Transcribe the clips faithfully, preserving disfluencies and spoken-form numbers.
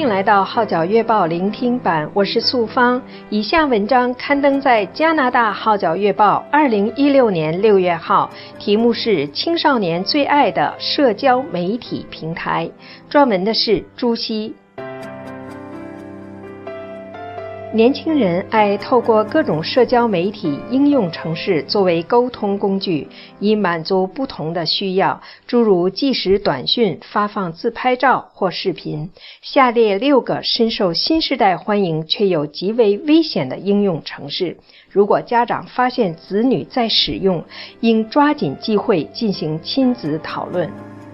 迎来到号角月报聆听版，我是素芳。以下文章刊登在加拿大号角月报二零一六年六月号，题目是青少年最爱的社交媒体平台，撰文的是朱熹。年轻人爱透过各种社交媒体应用程式作为沟通工具，以满足不同的需要，诸如即时短讯、发放自拍照或视频。下列六个深受新世代欢迎却又极为危险的应用程式，如果家长发现子女在使用，应抓紧机会进行亲子讨论。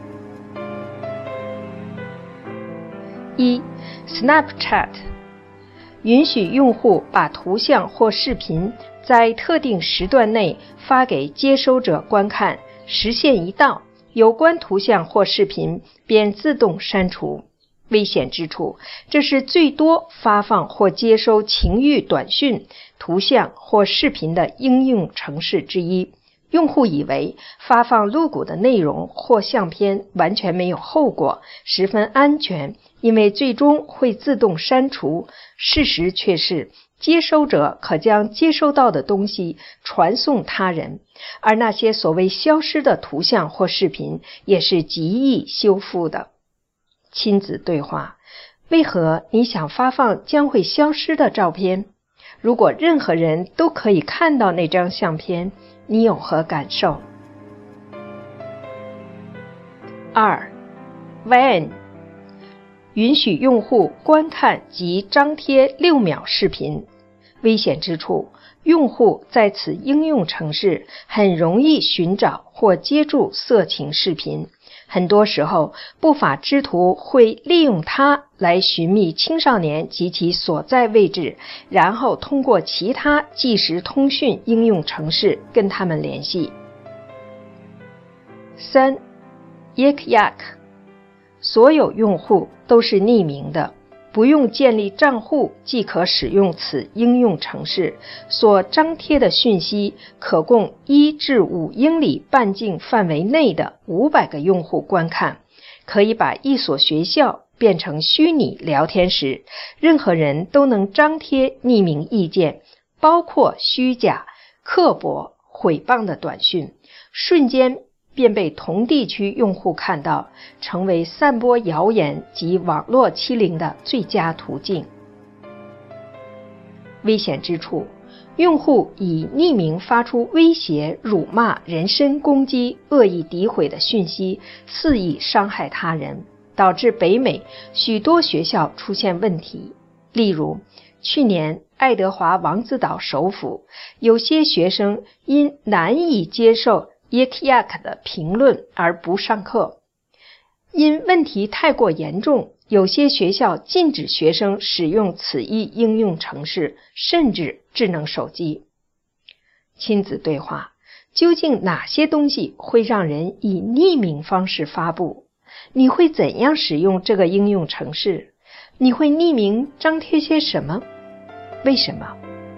一、Snapchat允许用户把图像或视频在特定时段内发给接收者观看，时限一到，有关图像或视频便自动删除。危险之处，这是最多发放或接收情欲短讯、图像或视频的应用程式之一。用户以为发放露骨的内容或相片完全没有后果，十分安全，因为最终会自动删除。事实却是，接收者可将接收到的东西传送他人，而那些所谓消失的图像或视频也是极易修复的。亲子对话：为何你想发放将会消失的照片？如果任何人都可以看到那张相片，你有何感受？二、Vine允许用户观看及张贴六秒视频。危险之处，用户在此应用程式很容易寻找或接住色情视频，很多时候不法之徒会利用它来寻觅青少年及其所在位置，然后通过其他即时通讯应用程式跟他们联系。三、Yik Yak所有用户都是匿名的，不用建立账户即可使用此应用程式，所张贴的讯息可供一至五英里半径范围内的五百个用户观看，可以把一所学校变成虚拟聊天室，任何人都能张贴匿名意见，包括虚假、刻薄、毁谤的短讯，瞬间便被同地区用户看到，成为散播谣言及网络欺凌的最佳途径。危险之处，用户以匿名发出威胁、辱骂、人身攻击、恶意诋毁的讯息，肆意伤害他人，导致北美许多学校出现问题。例如，去年爱德华王子岛首府，有些学生因难以接受Yik Yak 的评论而不上课。因问题太过严重，有些学校禁止学生使用此一应用程式，甚至智能手机。亲子对话：究竟哪些东西会让人以匿名方式发布？你会怎样使用这个应用程式？你会匿名张贴些什么？为什么？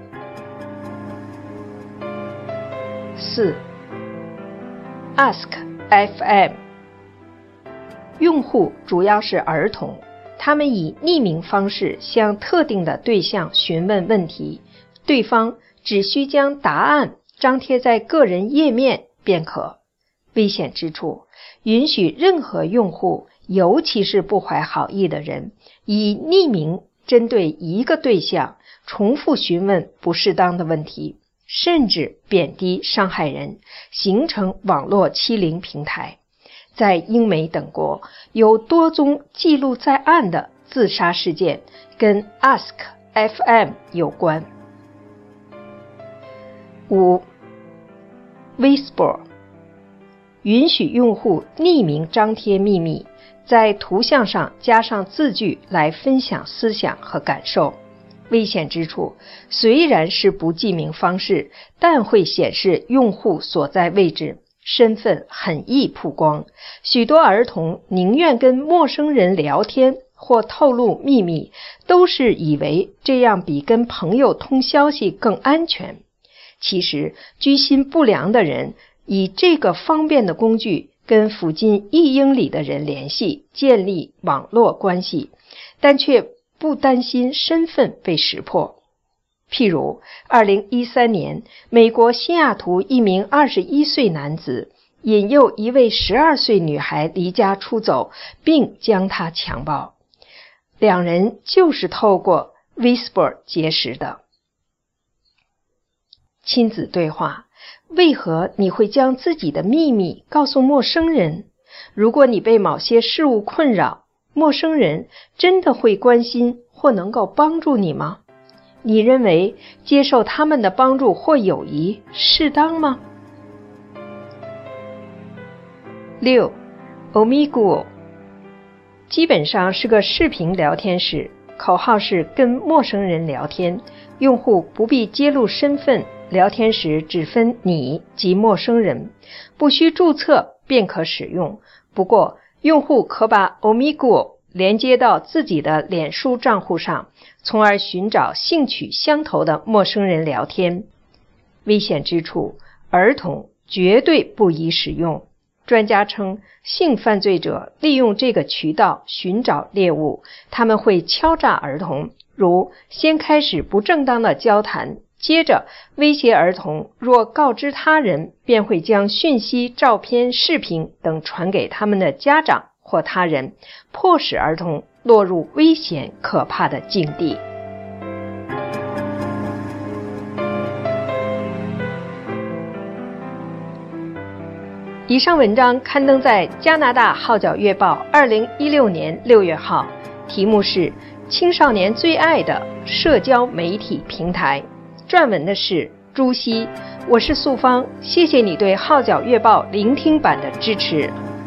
四、Ask F M 用户主要是儿童，他们以匿名方式向特定的对象询问问题，对方只需将答案张贴在个人页面便可。危险之处，允许任何用户，尤其是不怀好意的人，以匿名针对一个对象重复询问不适当的问题，甚至贬低伤害人，形成网络欺凌平台。在英美等国，有多宗记录在案的自杀事件跟 Ask F M 有关。五、Whisper允许用户匿名张贴秘密，在图像上加上字句来分享思想和感受。危险之处，虽然是不记名方式，但会显示用户所在位置，身份很易曝光。许多儿童宁愿跟陌生人聊天或透露秘密，都是以为这样比跟朋友通消息更安全。其实，居心不良的人以这个方便的工具跟附近一英里的人联系，建立网络关系。 但却不担心身份被识破。譬如二零一三年，美国西雅图一名二十一岁男子引诱一位十二岁女孩离家出走，并将她强暴。两人就是透过 Whisper 结识的。亲子对话：为何你会将自己的秘密告诉陌生人？如果你被某些事物困扰，陌生人真的会关心或能够帮助你吗？你认为接受他们的帮助或友谊适当吗？六 Omegle 基本上是个视频聊天室，口号是跟陌生人聊天，用户不必揭露身份，聊天时只分你及陌生人，不需注册便可使用。不过用户可把 Omegle 连接到自己的脸书账户上，从而寻找兴趣相投的陌生人聊天。危险之处，儿童绝对不宜使用。专家称，性犯罪者利用这个渠道寻找猎物，他们会敲诈儿童，如先开始不正当的交谈，接着威胁儿童若告知他人，便会将讯息、照片、视频等传给他们的家长或他人，迫使儿童落入危险可怕的境地。以上文章刊登在加拿大号角月报二零一六年六月号，题目是青少年最爱的社交媒体平台，撰文的是朱熹。我是素芳，谢谢你对号角月报聆听版的支持。